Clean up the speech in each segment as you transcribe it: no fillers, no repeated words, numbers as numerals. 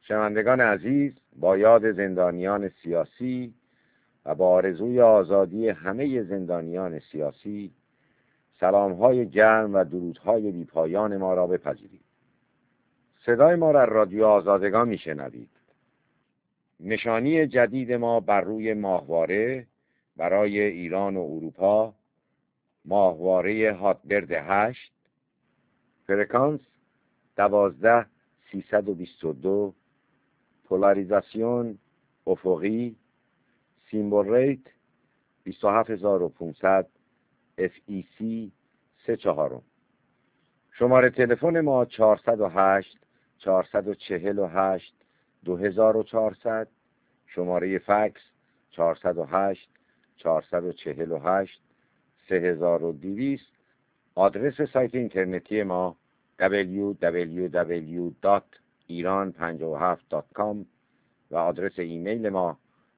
شنوندگان عزیز، با یاد زندانیان سیاسی و با آرزوی آزادی همه زندانیان سیاسی، سلام‌های گرم و درودهای بی‌پایان ما را بپذیرید. صدای ما را رادیو آزادگان میشنوید. نشانی جدید ما بر روی ماهواره برای ایران و اروپا، ماهواره هاتبرد 8، فرکانس 12322، پولاریزاسیون افقی، سیمبل ریت 27500، FEC 34. شماره تلفن ما 408 448 2400، شماره فکس 408 448 3200. آدرس سایت اینترنتی ما www.iran57.com و آدرس ایمیل ما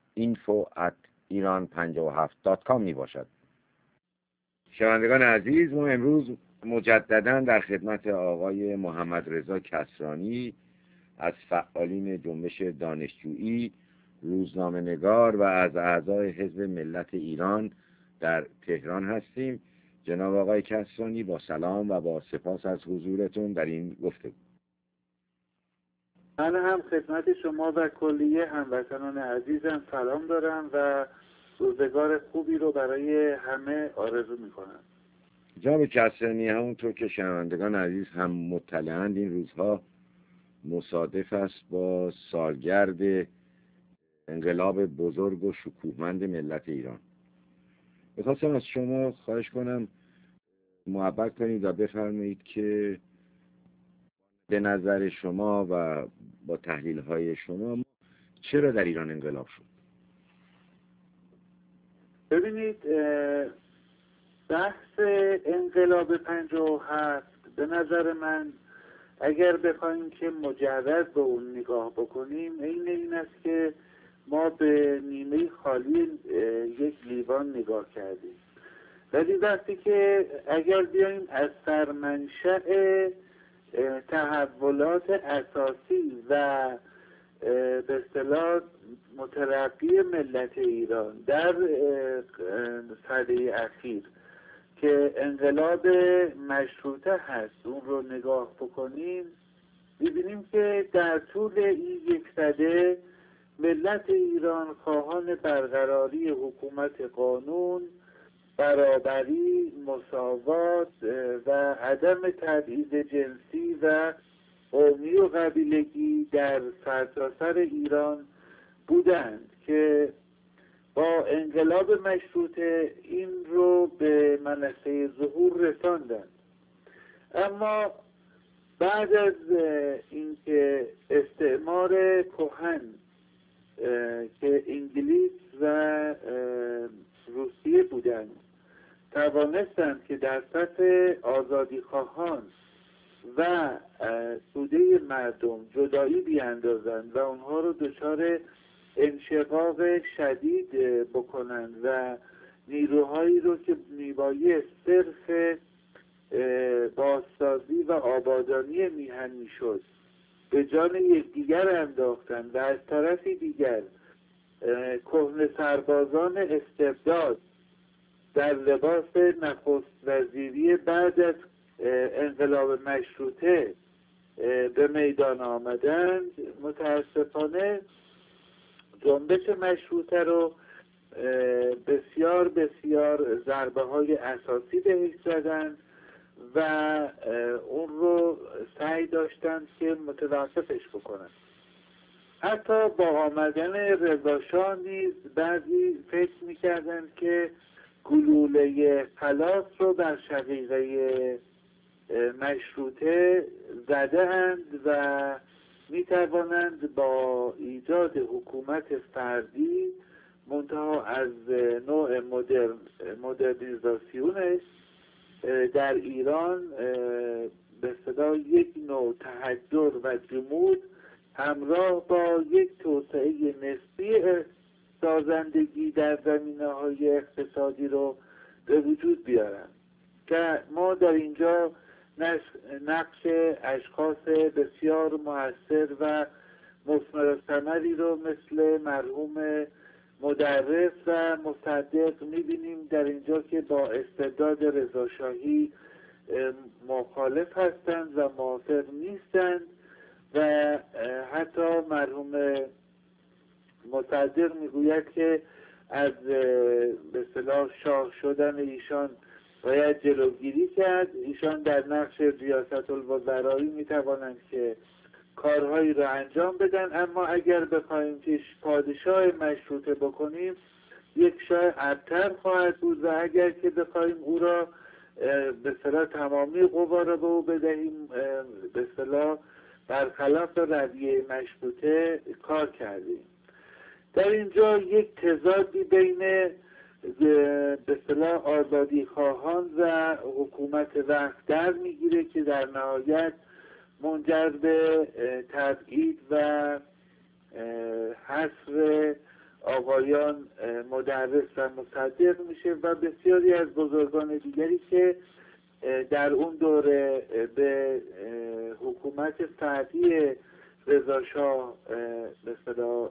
info@iran57.com می باشد. شنوندگان عزیز، ما امروز مجددا در خدمت آقای محمد رضا کسرانی از فعالین جنبش دانشجویی، روزنامه‌نگار و از اعضای حزب ملت ایران در تهران هستیم. جناب آقای کسرانی، با سلام و با سپاس از حضورتون در این گفتگو. من هم خدمت شما و کلیه هموطنان عزیزم سلام دارم و روزگار خوبی رو برای همه آرزو میکنم. جناب کسرانی، همونطور که شنوندگان عزیز هم مطلعند، این روزها مصادف است با سالگرد انقلاب بزرگ و شکوهمند ملت ایران. می‌خواستم از شما خواهش کنم محبت کنید و بفرمایید که به نظر شما و با تحلیل‌های شما چرا در ایران انقلاب شد؟ ببینید، بحث انقلاب 57 به نظر من اگر بخوایم که مجرد به اون نگاه بکنیم، این است که ما به نیمه خالی یک لیوان نگاه کردیم. ولی وقتی که اگر بیاییم از سرمنشأ تحولات اساسی و به اصطلاح مترقی ملت ایران در سده اخیر که انقلاب مشروطه هست اون رو نگاه بکنیم، می‌بینیم که در طول این یک سده ملت ایران خواهان برقراری حکومت قانون، برابری، مساوات و عدم تبعیض جنسی و قومی و قبیلگی در سرتاسر ایران بودند که با انقلاب مشروطه این رو به منصه ظهور رساندند. اما بعد از اینکه استعمار کهن که انگلیس و روسیه بودند توانستند که در سطح آزادیخواهان و توده مردم جدایی بیاندازند و اونها رو دچار انشقاق شدید بکنند و نیروهایی رو که میبایست صرف بازسازی و آبادانی میهن میشد به جان یکدیگر انداختند و از طرفی دیگر کهنه سربازان استبداد در لباس نخست وزیری بعد از انقلاب مشروطه به میدان آمدند. متاسفانه جنبش مشروطه رو بسیار بسیار ضربه های اساسی بهش زدند و اون رو سعی داشتند که متوقفش بکنند. حتی با آمدن رضاشاه نیز بعضی فکر میکردند که گلوله خلاص رو بر شقیقه مشروطه زده اند و میتوانند با ایجاد حکومت فردی منتها از نوع مدرنیزاسیونش در ایران به صدا یک نوع تحجر و جمود همراه با یک توسعه نسبی سازندگی در زمینه‌های اقتصادی رو به وجود بیارن که ما در اینجا نقش اشخاص بسیار مؤثر و مثمر ثمری رو مثل مرحوم مدرس و مصدق می‌بینیم در اینجا که با استبداد رضاشاهی مخالف هستند و موافق نیستند و حتی مرحوم مصدق میگوید که از به اصطلاح شاه شدن ایشان باید جلوگیری کرد. ایشان در نقش ریاست الوزرایی میتوانند که کارهایی را انجام بدن، اما اگر بخوایم که پادشاه مشروطه بکنیم یک شاه ابتر خواهد بود و اگر که بخوایم او را به اصطلاح تمامی قوا را به او بدهیم به اصطلاح برخلاف رویه مشروطه کار کردیم. در اینجا یک تضادی بین به اصطلاح آزادی خواهان و حکومت وقت در میگیره که در نهایت منجر به تبعید و حصر آقایان مدرس و مصدق میشه و بسیاری از بزرگان دیگری که در اون دوره به حکومت فردی رضاشاه به اصطلاح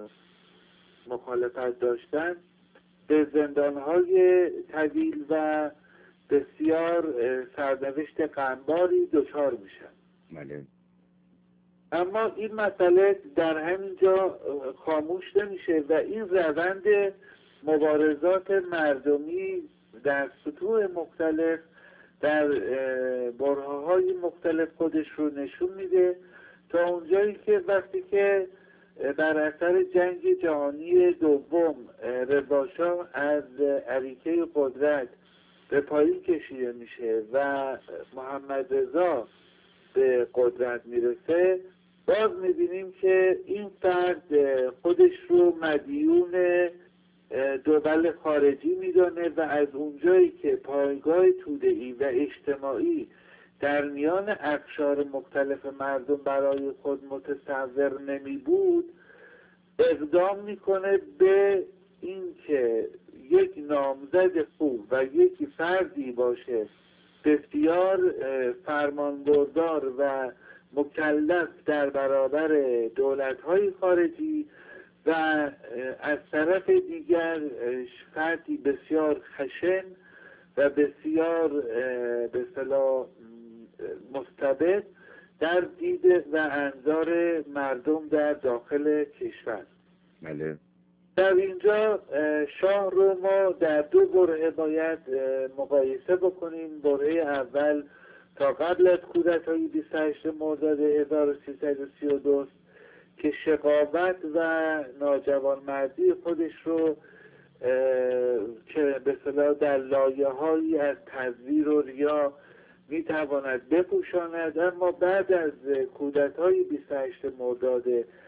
مخالفت داشتن به زندانهای طویل و بسیار سرنوشت غمباری دچار میشن. بله. اما این مسئله در همینجا خاموش نمیشه و این روند مبارزات مردمی در سطوح مختلف در برهه‌های مختلف خودش رو نشون میده تا اونجایی که وقتی که بر اثر جنگ جهانی دوم رضاشاه از اریکه قدرت به پایین کشیده میشه و محمد رضا به قدرت میرسه، باز میبینیم که این فرد خودش رو مدیون دول خارجی میدانه و از اونجایی که پایگاه توده‌ای و اجتماعی در میان اقشار مختلف مردم برای خود متصور نمی بود، اقدام میکنه به این که یک نامزد خوب و یک فردی باشه بسیار فرمانبردار و مکلف در برابر دولت‌های خارجی و از طرف دیگر فردی بسیار خشن و بسیار به اصطلاح مستبد در دید و انظار مردم در داخل کشور. بله. در اینجا شاه رو ما در دو برهه باید مقایسه بکنیم. برهه اول تا قبل از کودتای 28 مرداد 1332 که شقاوت و ناجوانمردی خودش رو که به اصطلاح در لایه‌هایی از تزویر و ریا میتواند بپوشاند، اما بعد از کودتای 28 مرداد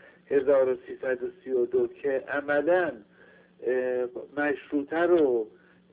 1332 که عملاً مشروطه رو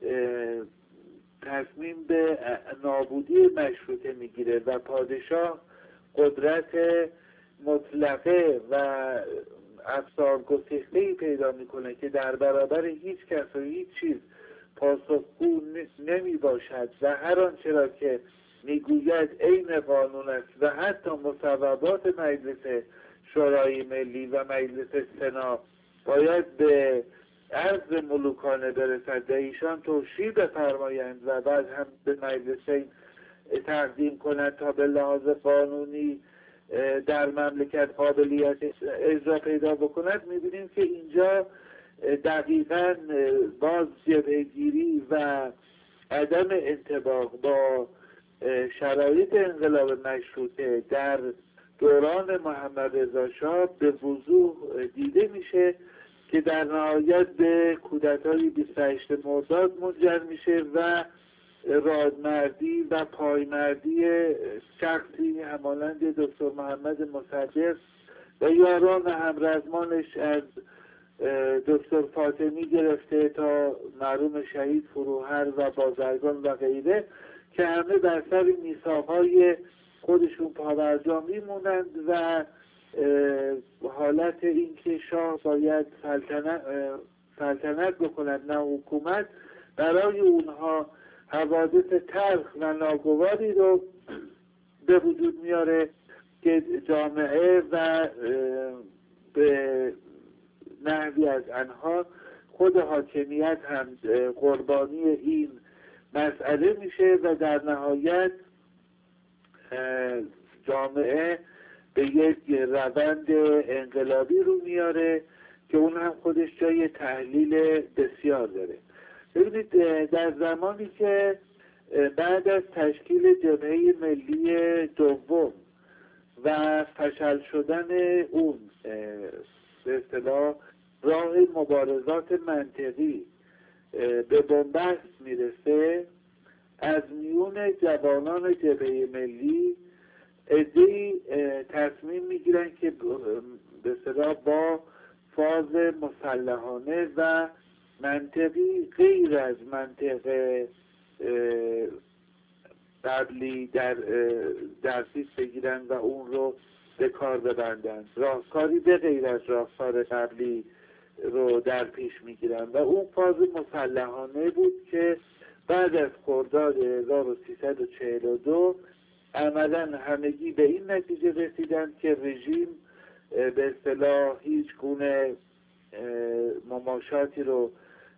تصمیم به نابودی مشروطه میگیره و پادشاه قدرت مطلقه و افسار گسیخته‌ای پیدا میکنه که در برابر هیچ کس و هیچ چیز پاسخگو نمی باشد و هر آنچه را که میگوید عین قانون است و حتی مصوبات مجلس شورای ملی و مجلس سنا باید به عرض ملوکانه برسد و ایشان توشیح بفرمایند و بعد هم به مجلسین تقدیم کنند تا به لحاظ قانونی در مملکت قابلیت اجرا پیدا بکند. می‌بینیم که اینجا دقیقاً باز جبهه‌گیری و عدم انطباق با شرایط انقلاب مشروطه در دوران محمد رضا شاه به وضوح دیده میشه که در نهایت به کودتای 28 مرداد منجر میشه و رادمردی و پایمردی شخصی همانند دکتر محمد مصدق و یاران همرزمانش از دکتر فاطمی گرفته تا مرحوم شهید فروهر و بازرگان و غیره که همه بر سر میثاق‌های خودشون پابرجا میمونند و حالت اینکه شاه باید سلطنت بکند نه حکومت برای اونها حوادث تلخ و ناگواری رو به وجود میاره که جامعه و به نحوی از آنها خود حاکمیت هم قربانی این مسئله میشه و در نهایت جامعه به یک روند انقلابی رو میاره که اون هم خودش جای تحلیل بسیار داره. ببینید در زمانی که بعد از تشکیل جبهه ملی دوم و فشل شدن اون به اصطلاح راه مبارزات منطقی به بنبست میرسه، از میون جوانان جبهه ملی عده‌ای تصمیم میگیرن که به اصطلاح با فاز مسلحانه و منطقی غیر از منطق قبلی در پیش بگیرن و اون رو به کار ببندن، راهکاری به غیر از راهکار قبلی رو در پیش میگیرن و اون فاز مسلحانه بود که بعد از خرداد 1342 عملا همگی به این نتیجه رسیدند که رژیم به اصطلاح هیچ گونه مماشاتی رو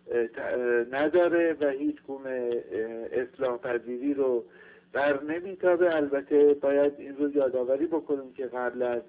نداره و هیچ گونه اصلاح پذیری رو بر نمیتابه. البته باید این رو یادآوری بکنیم که قبل از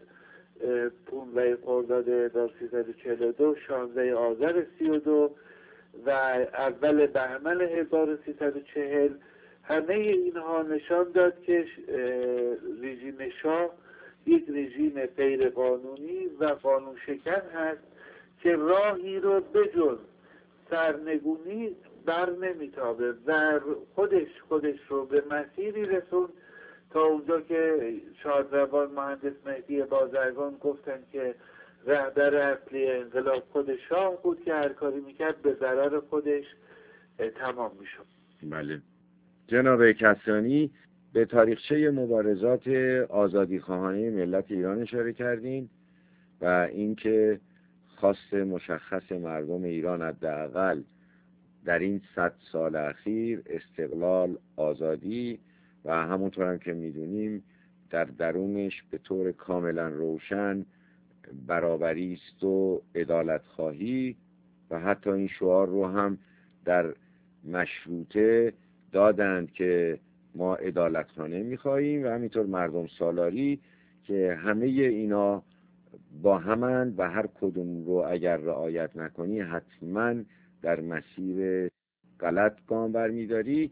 15 خرداد 1342 16 آذر 32 و اول بهمن 1340 همه اینها نشان داد که رژیم شاه یک رژیم غیر قانونی و قانون شکن هست که راهی رو بجز سرنگونی بر نمیتابه و خودش رو به مسیری رسون تا اونجا که شادروان مهندس مهدی بازرگان گفتن که رهبر اصلی انقلاب خود شاه بود که هر کاری میکرد به ضرر خودش تمام میشد. بله. جناب کسانی به تاریخچه مبارزات آزادیخواهانه ملت ایران اشاره کردین و اینکه خواست مشخص مردم ایران حداقل در این 100 سال اخیر استقلال، آزادی و همونطور هم که میدونیم در درونش به طور کاملا روشن برابری است و عدالت خواهی و حتی این شعار رو هم در مشروطه دادند که ما عدالتخانه می‌خواهیم و همینطور مردم سالاری که همه اینا با همند و هر کدوم رو اگر رعایت نکنی حتما در مسیر غلط گام برمی‌داری.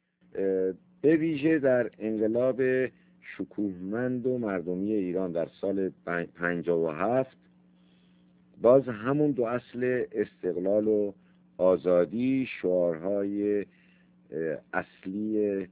به ویژه در انقلاب شکوهمند و مردمی ایران در سال 57 باز همون دو اصل استقلال و آزادی شعارهای اصلی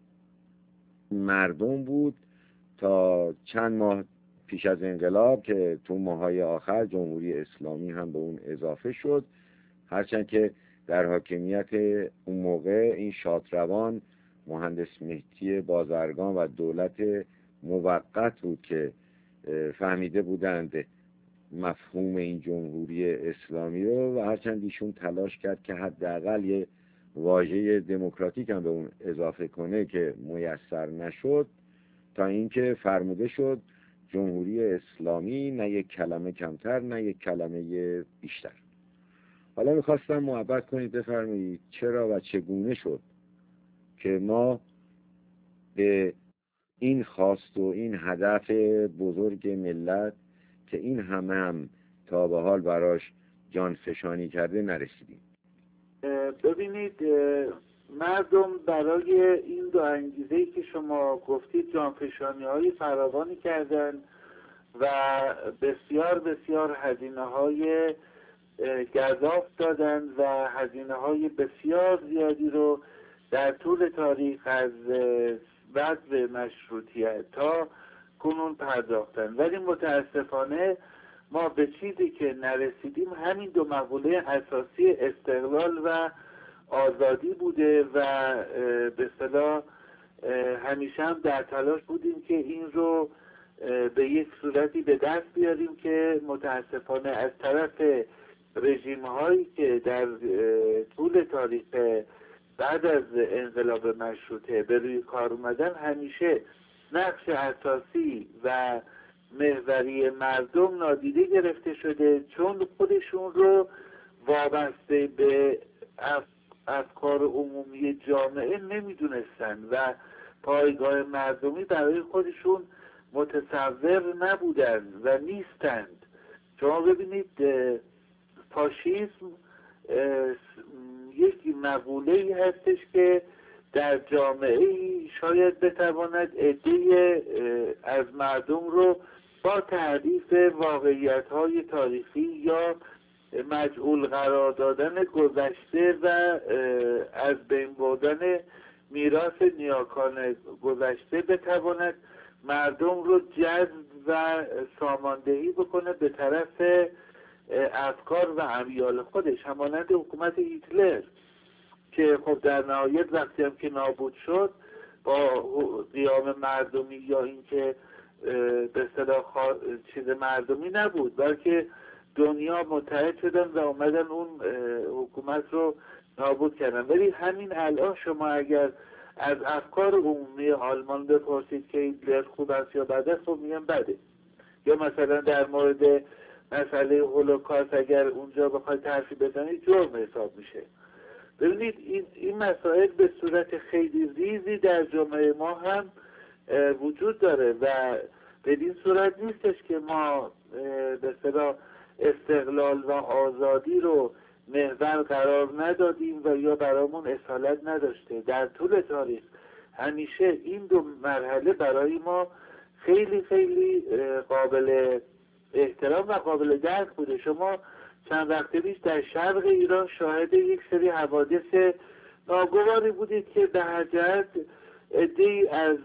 مردم بود تا چند ماه پیش از انقلاب که تو ماهای آخر جمهوری اسلامی هم به اون اضافه شد، هرچند که در حاکمیت اون موقع این شادروان مهندس مهدی بازرگان و دولت موقت بود که فهمیده بودند مفهوم این جمهوری اسلامی رو و هرچند ایشون تلاش کرد که حداقل یه واژه دموکراتیک هم به اون اضافه کنه که میسر نشد، تا اینکه فرموده شد جمهوری اسلامی، نه یک کلمه کمتر نه یک کلمه بیشتر. حالا میخواستم محبت کنید بفرمایید چرا و چگونه شد که ما به این خواست و این هدف بزرگ ملت که این همه هم تا به حال براش جان فشانی کرده نرسیدیم. ببینید مردم برای این دو انگیزه‌ای که شما گفتید جانفشانی‌های فراوانی کردن و بسیار بسیار هزینه‌های گزاف دادن و هزینه‌های بسیار زیادی رو در طول تاریخ از وضع مشروطیت تا کنون پرداختن، ولی متاسفانه ما به چیزی که نرسیدیم همین دو مقوله اساسی استقلال و آزادی بوده و به اصطلاح همیشه هم در تلاش بودیم که این رو به یک صورتی به دست بیاریم که متاسفانه از طرف رژیم هایی که در طول تاریخ بعد از انقلاب مشروطه به روی کار اومدن همیشه نقش اساسی و محوری مردم نادیده گرفته شده، چون خودشون رو وابسته به افکار عمومی جامعه نمیدونستن و پایگاه مردمی برای خودشون متصور نبودن و نیستند. شما ببینید فاشیسم یک مقوله‌ای هستش که در جامعه شاید بتواند عده‌ای از مردم رو با تعریف واقعیت‌های تاریخی یا مجعول قرار دادن گذشته و از بین بردن میراث نیاکان گذشته بتواند مردم رو جذب و ساماندهی بکنه به طرف افکار و امیال خودش، همانند حکومت هیتلر که خب در نهایت وقتی هم که نابود شد با قیام مردمی یا اینکه به اصطلاح چیز مردمی نبود، بلکه دنیا متحد شدن و اومدن اون حکومت رو نابود کردن. ولی همین الان شما اگر از افکار عمومی آلمان بپرسید که هیتلر خوب است یا بد است، خب میگن بده. یا مثلا در مورد مسئله هولوکاست اگر اونجا بخواید حرفی بزنید جرم حساب میشه. ببینید این مسائل به صورت خیلی ریزی در جامعه ما هم وجود داره و بدین صورت نیستش که ما به اصطلاح استقلال و آزادی رو محور قرار ندادیم و یا برامون اصالت نداشته. در طول تاریخ همیشه این دو مرحله برای ما خیلی خیلی قابل احترام و قابل درک بوده. شما چند وقت پیش در شرق ایران شاهد یک سری حوادث ناگواری بودید که به هر جهت عده‌ای از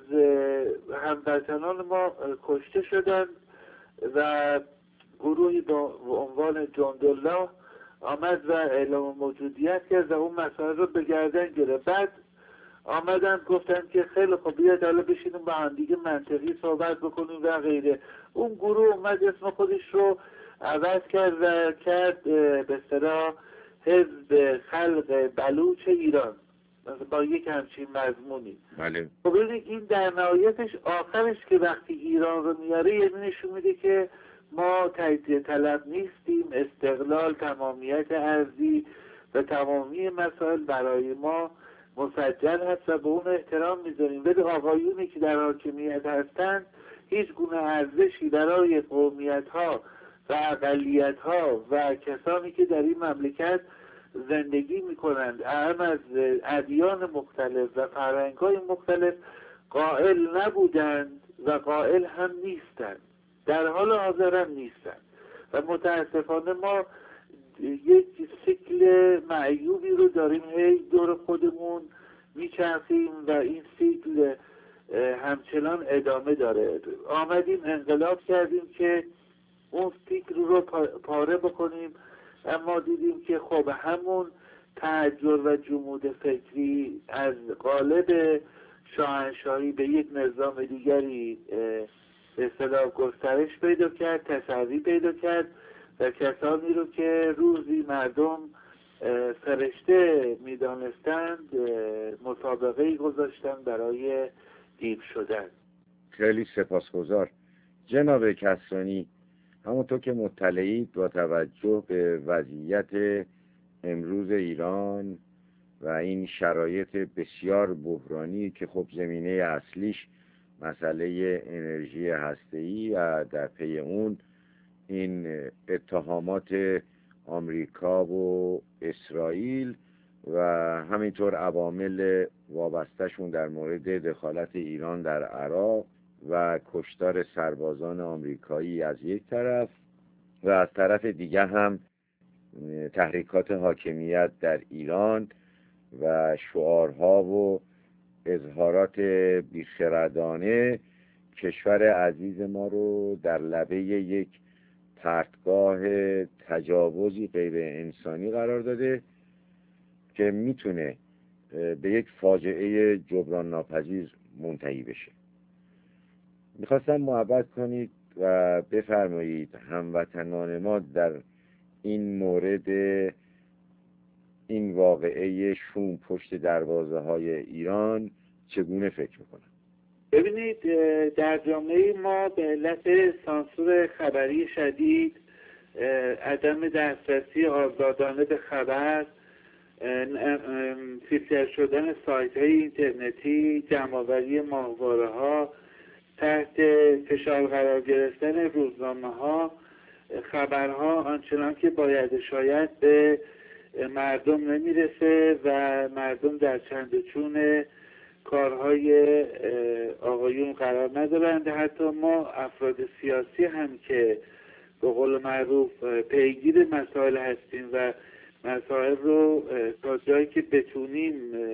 هموطنان ما کشته شدند و گروهی با عنوان جندالله آمد و اعلام موجودیت کرد و اون مسائل رو به گردن گرفت. بعد آمدن گفتن که خیلی خوب بیاید حالا بشینیم با هم دیگه منطقی صحبت بکنیم و غیره. اون گروه اومد اسم خودش رو عوض کرد و کرد به اصطلاح حزب خلق بلوچ ایران با یک همچین مضمونی. بله. خب این در نهایتش آخرش که وقتی ایران رو میاره یعنی نشون میده که ما تجزیه طلب نیستیم، استقلال، تمامیت ارضی و تمامی مسائل برای ما مسجل هست و به اون احترام میذاریم. ولی آقایونی که در حاکمیت هستند هیچ گونه ارزشی برای قومیت ها و اقلیت ها و کسانی که در این مملکت زندگی میکنند هم از ادیان مختلف و فرهنگ‌های مختلف قائل نبودند و قائل هم نیستند، در حال حاضر هم نیستند و متاسفانه ما یک سیکل معیوبی رو داریم، هی دور خودمون میچرخیم و این سیکل همچنان ادامه داره. آمدیم انقلاب کردیم که اون سیکل رو پاره بکنیم، اما دیدیم که خب همون تحجر و جمود فکری از قالب شاهنشاهی به یک نظام دیگری به اصطلاح گسترش پیدا کرد، تسری پیدا کرد و کسانی رو که روزی مردم فرشته میدانستند مسابقه‌ای گذاشتن برای دیو شدن. خیلی سپاسگزار جناب کسرانی. همونطور که مطلعید با توجه به وضعیت امروز ایران و این شرایط بسیار بحرانی که خب زمینه اصلیش مسئله انرژی هسته‌ای و در پی اون این اتهامات آمریکا و اسرائیل و همینطور عوامل وابسته‌شون در مورد دخالت ایران در عراق و کشتار سربازان آمریکایی از یک طرف و از طرف دیگه هم تحریکات حاکمیت در ایران و شعارها و اظهارات بیخردانه کشور عزیز ما رو در لبه یک پرتگاه تجاوزی غیر انسانی قرار داده که میتونه به یک فاجعه جبران ناپذیر منتهی بشه. میخواستم محبت کنید و بفرمایید هموطنان ما در این مورد این واقعه شوم پشت دروازه های ایران چگونه فکر میکنن؟ ببینید، در جامعه ما به علت سانسور خبری شدید، عدم دسترسی آزادانه به خبر، فیلتر شدن سایت های اینترنتی، جمع‌آوری ماهواره‌ها، تحت فشار قرار گرفتن روزنامه ها، خبرها آنچنان که باید شاید به مردم نمیرسه و مردم در چند و چون کارهای آقایون قرار ندارند. حتی ما افراد سیاسی هم که به قول معروف پیگیر مسائل هستیم و مسائل رو تا جایی که بتونیم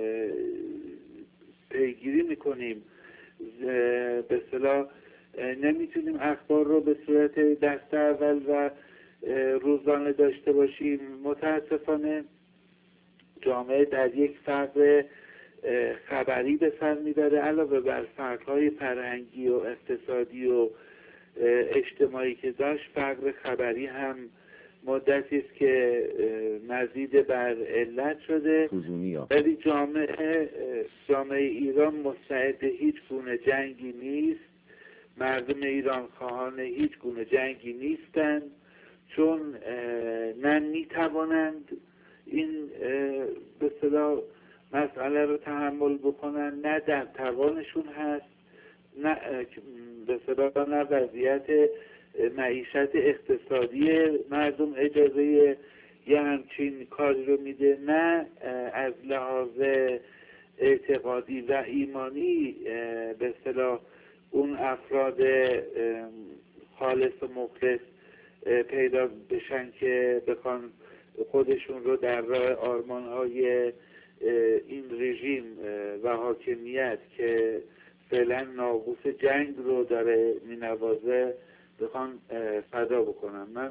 پیگیری میکنیم، به اصطلاح نمیتونیم اخبار رو به صورت دست اول و روزانه داشته باشیم. متاسفانه جامعه در یک فقر خبری به سر میبره، علاوه بر فقرهای فرهنگی و اقتصادی و اجتماعی که داشت، فقر خبری هم مدتی است که مزید بر علت شده. ولی جامعه ایران مستعد هیچ گونه جنگی نیست. مردم ایران خواهان هیچ گونه جنگی نیستند، چون نه میتوانند این به اصطلاح مسئله رو تحمل بکنن، نه در توانشون هست، نه به اصطلاح نه وضعیت معیشت اقتصادی مردم اجازه یه همچین کاری رو میده، نه از لحاظ اعتقادی و ایمانی به اصطلاح اون افراد خالص و مخلص پیدا بشن که بخوان خودشون رو در راه آرمان‌های این رژیم و حاکمیت که فعلا ناقوس جنگ رو داره مینوازه بخوان فدا بکنن. من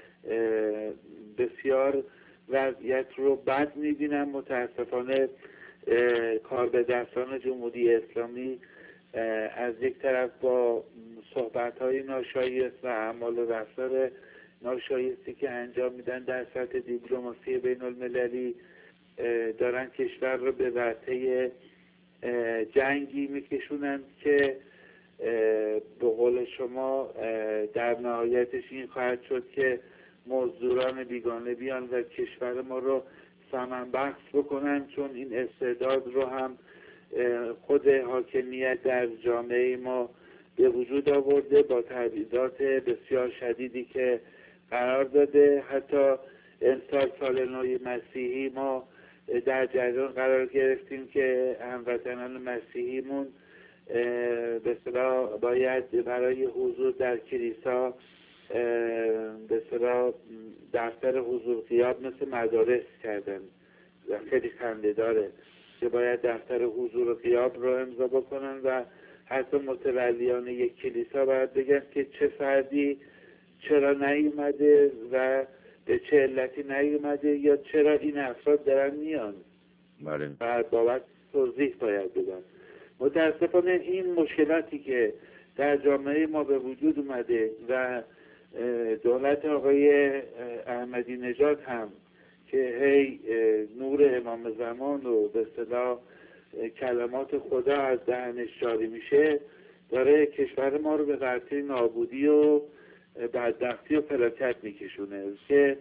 بسیار وضعیت رو بد میبینم. متاسفانه کار به دستان جمهوری اسلامی از یک طرف با صحبت‌های ناشایست و اعمال و رفتار ناشایستی که انجام میدن در سطح دیپلماسی بین المللی دارن کشور رو به ورطه جنگی میکشونند که به قول شما در نهایتش این خواهد شد که مزدوران بیگانه بیان و کشور ما رو ثمن بخش بکنن، چون این استعداد رو هم خود حاکمیت در جامعه ما به وجود آورده با تبعیضات بسیار شدیدی که قرار داده. حتی امسال سال نو مسیحی ما در جریان قرار گرفتیم که هموطنان مسیحیمون به اصطلاح باید برای حضور در کلیسا به اصطلاح دفتر حضور غیاب مثل مدارس کردن و خیلی خنده داره که باید دفتر حضور غیاب رو امضا بکنن و حتی متولیان یک کلیسا باید بگن که چه فردی چرا نیومده و به چه علتی نیومده یا چرا این افراد دارن میان و بابت توضیح باید بدن. متاسفانه این مشکلاتی که در جامعه ما به وجود اومده و دولت آقای احمدی نژاد هم که هی نور امام زمان و به اصطلاح کلمات خدا از دهنش جاری میشه، داره کشور ما رو به ورطه نابودی و بدبختی و فلاکت میکشونه که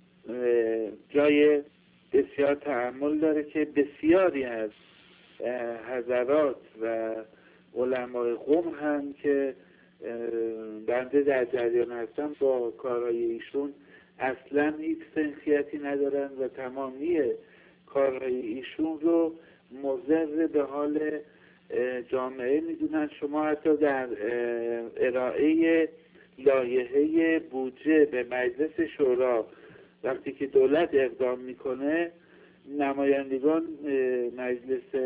جای بسیار تأمل داره که بسیاری از حضرات و علمای قم هم که بنده در جریان هستم با کارهای ایشون اصلا هیچ سنخیتی ندارن و تمامی کارهای ایشون رو مضر به حال جامعه میدونن. شما حتی در ارائه لایحه بودجه به مجلس شورا وقتی که دولت اقدام میکنه، نمایندگان مجلس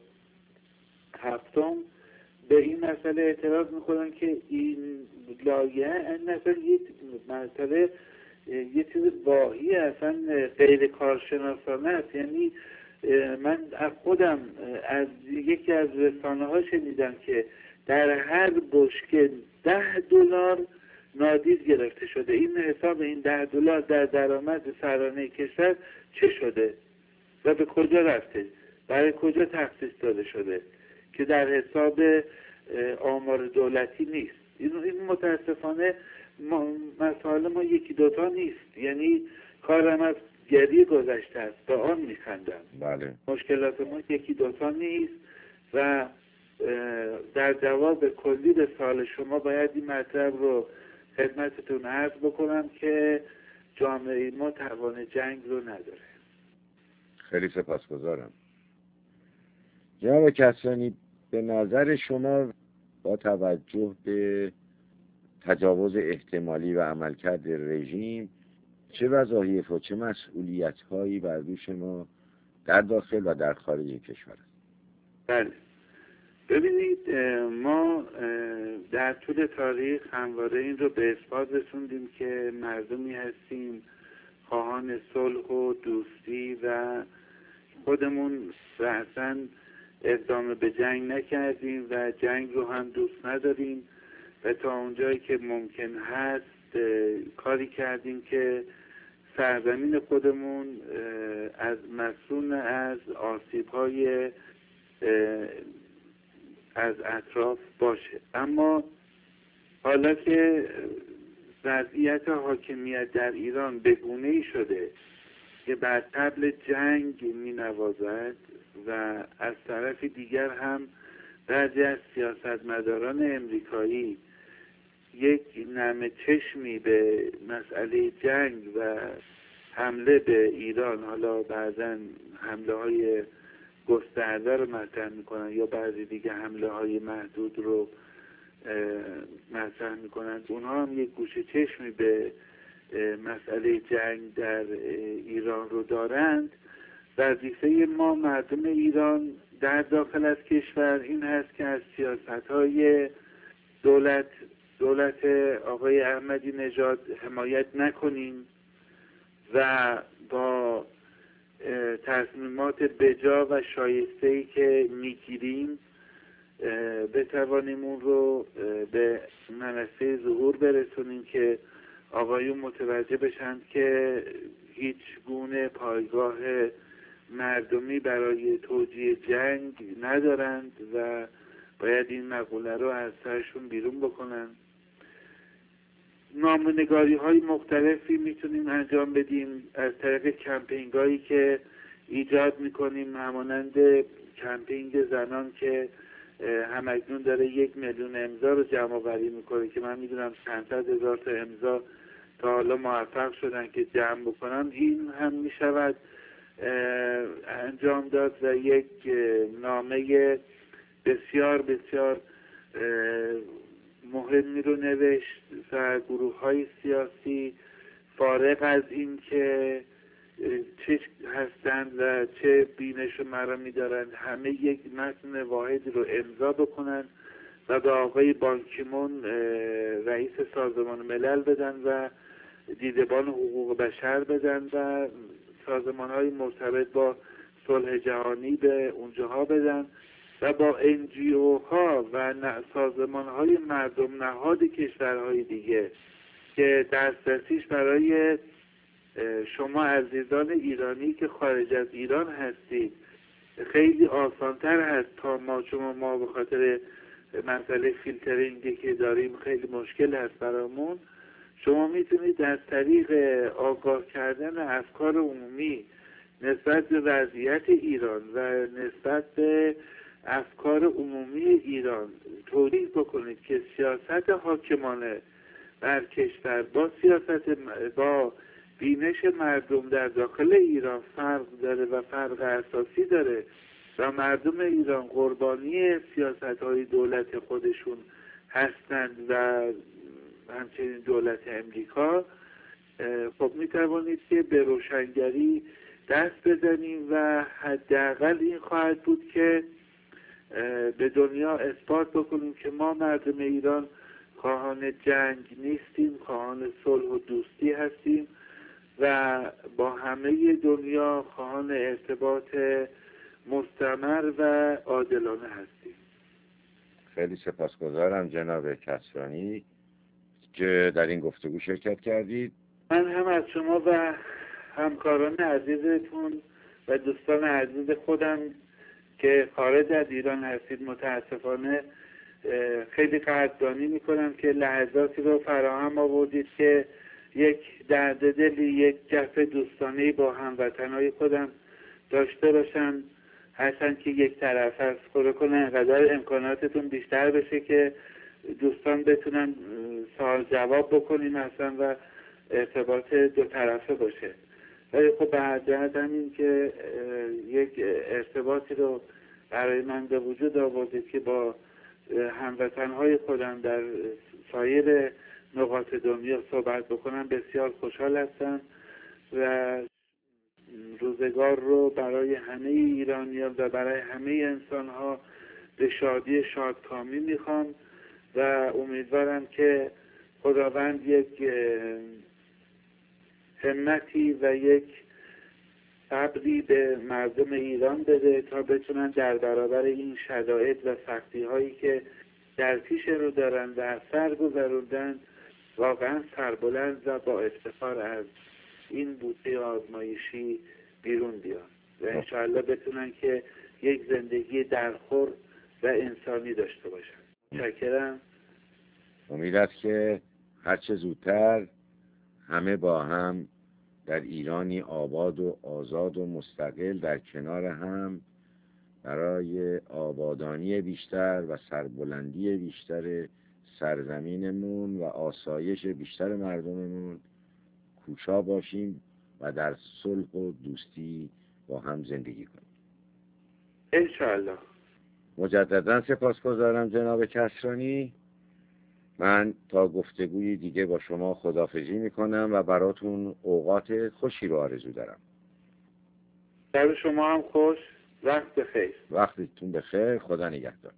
هفتم به این مسئله اعتراض میکنن که این لایحه مثلا یک مسئله یه چیز واهی اصلا غیر کارشناسانه است. یعنی من خودم از یکی از رسانه ها شنیدم که در هر بشکه $10 نادید گرفته شده. این حساب این $10 در درآمد سرانه کشور چه شده و به کجا رفته، برای کجا تخصیص داده شده که در حساب آمار دولتی نیست. این متاسفانه مسائل ما یکی دوتا نیست، یعنی کارم از گری گذشته است، به آن میخندم. بله. مشکلات ما یکی دوتا نیست و در جواب کلی به سوال شما باید این مطلب رو خدمتتون عرض بکنم که جامعه ما توان جنگ رو نداره. خیلی سپاسگزارم. جناب کسرانی، به نظر شما با توجه به تجاوز احتمالی و عملکرد رژیم چه وظایف و چه مسئولیت‌هایی بر دوش ما در داخل و در خارج کشور است؟ بله، ببینید ما در طول تاریخ همواره این رو به اثبات رسوندیم که مردمی هستیم خواهان صلح و دوستی و خودمون اصلا اقدام به جنگ نکردیم و جنگ رو هم دوست نداریم و تا اونجایی که ممکن هست کاری کردیم که سرزمین خودمون از مسئول از آسیب‌های از اطراف باشه. اما حالا که وضعیت حاکمیت در ایران به گونه‌ای شده که بر طبل جنگ می‌نوازد و از طرف دیگر هم بعضی از سیاستمداران امریکایی یک نرم چشمی به مسئله جنگ و حمله به ایران، حالا بعضا حمله های گسترده رو مطرح میکنن یا بعضی دیگه حمله های محدود رو مطرح میکنن، اونها هم یک گوشه چشمی به مسئله جنگ در ایران رو دارند. وظیفه ما مردم ایران در داخل از کشور این هست که از سیاست‌های دولت آقای احمدی نژاد حمایت نکنیم و با تصمیمات بجا و شایسته‌ای که میگیریم بتوانیم اون رو به منصه ظهور برسونیم که آقایون متوجه بشن که هیچ گونه پایگاه مردمی برای توجیه جنگ ندارند و باید این مقوله رو از سرشون بیرون بکنن. نامه‌نگاری های مختلفی میتونیم انجام بدیم از طریق کمپینگ هایی که ایجاد میکنیم، همانند کمپینگ زنان که همکنون داره 1 میلیون امضا رو جمع آوری میکنه که من میدونم چند صد هزار تا امضا تا حالا موفق شدن که جمع بکنن. این هم میشود انجام داد و یک نامه بسیار بسیار مهمی رو نوشت و گروه های سیاسی فارغ از این که چه هستند و چه بینش و مرامی دارند همه یک متن واحد رو امضا بکنن و به آقای بانکیمون رئیس سازمان ملل بدن و دیدبان حقوق بشر بدن و سازمان های مرتبط با صلح جهانی به اونجاها بدن و با NGO ها و سازمان های مردم نهاد کشورهای دیگه که دسترسیش برای شما عزیزان ایرانی که خارج از ایران هستید خیلی آسانتر هست تا ما به خاطر مسئله فیلترینگی که داریم خیلی مشکل هست برامون. شما میتونید از طریق آگاه کردن افکار عمومی نسبت به وضعیت ایران و نسبت به افکار عمومی ایران توضیح بکنید که سیاست حاکمانه بر کشور با بینش مردم در داخل ایران فرق داره و فرق اساسی داره و مردم ایران قربانی سیاست‌های دولت خودشون هستند و همچنین دولت امریکا. خب میتوانید که به روشنگری دست بزنیم و حداقل این خواهد بود که به دنیا اثبات بکنیم که ما مردم ایران خواهان جنگ نیستیم، خواهان صلح و دوستی هستیم و با همه دنیا خواهان ارتباط مستمر و عادلانه هستیم. خیلی سپاسگزارم جناب کسرانی که در این گفتگو شرکت کردید. من هم از شما و همکاران عزیزتون و دوستان عزیز خودم که خارج از ایران هستید متاسفانه خیلی قدردانی میکنم که لحظاتی رو فراهم آوردید که یک درد دلی، یک جفت دوستانهی با هموطنهای خودم داشته باشم، هرچند که یک طرف هست. خدا کنه انقدر امکاناتتون بیشتر بشه که دوستان بتونن سوال جواب بکنیم اصلا و ارتباط دو طرفه باشه. ولی خب به هر جهت همین که یک ارتباطی رو برای من به وجود آوردید که با هموطنهای خودم در سایر نقاط دنیا صحبت بکنم، بسیار خوشحال هستم و روزگار رو برای همه ایرانیان و برای همه انسانها به شادی شادکامی میخوام و امیدوارم که خداوند یک همتی و یک صبری به مردم ایران بده تا بتونن در برابر این شرایط و سختی هایی که در پیش رو دارن و از سر گذروندن واقعا سربلند و با افتخار از این بوته آزمایشی بیرون بیان و انشاءالله بتونن که یک زندگی درخور و انسانی داشته باشن. متشکرم. امید است که هرچه زودتر همه با هم در ایرانی آباد و آزاد و مستقل در کنار هم برای آبادانی بیشتر و سربلندی بیشتر سرزمینمون و آسایش بیشتر مردممون کوشا باشیم و در صلح و دوستی با هم زندگی کنیم انشاءالله. مجددا سپاسگزارم جناب کسرانی. من تا گفتگوی دیگه با شما خداحافظی میکنم و براتون اوقات خوشی رو آرزو دارم. در شما هم خوش. وقت بخیر. وقتتون بخیر. خدا نگهدار.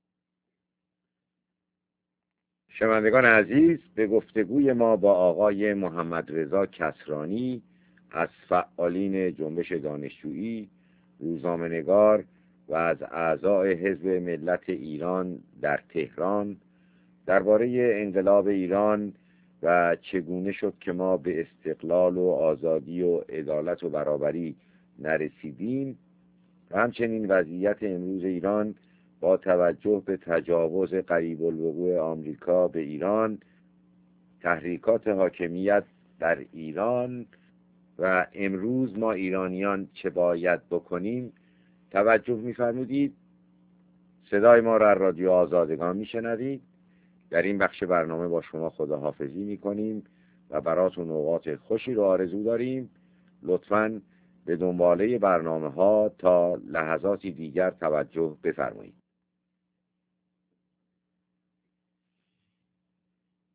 شنوندگان عزیز، به گفتگوی ما با آقای محمد رضا کسرانی از فعالین جنبش دانشجویی، روزنامه‌نگار و از اعضای حزب ملت ایران در تهران درباره انقلاب ایران و چگونه شد که ما به استقلال و آزادی و عدالت و برابری نرسیدیم و همچنین وضعیت امروز ایران با توجه به تجاوز قریب الوقوع آمریکا به ایران، تحریکات حاکمیت در ایران و امروز ما ایرانیان چه باید بکنیم توجه می‌فرمودید. صدای ما را رادیو آزادگان میشنوید. در این بخش برنامه با شما خداحافظی میکنیم و براتون اوقات خوشی رو آرزو داریم. لطفاً به دنباله برنامه ها تا لحظاتی دیگر توجه بفرمایید.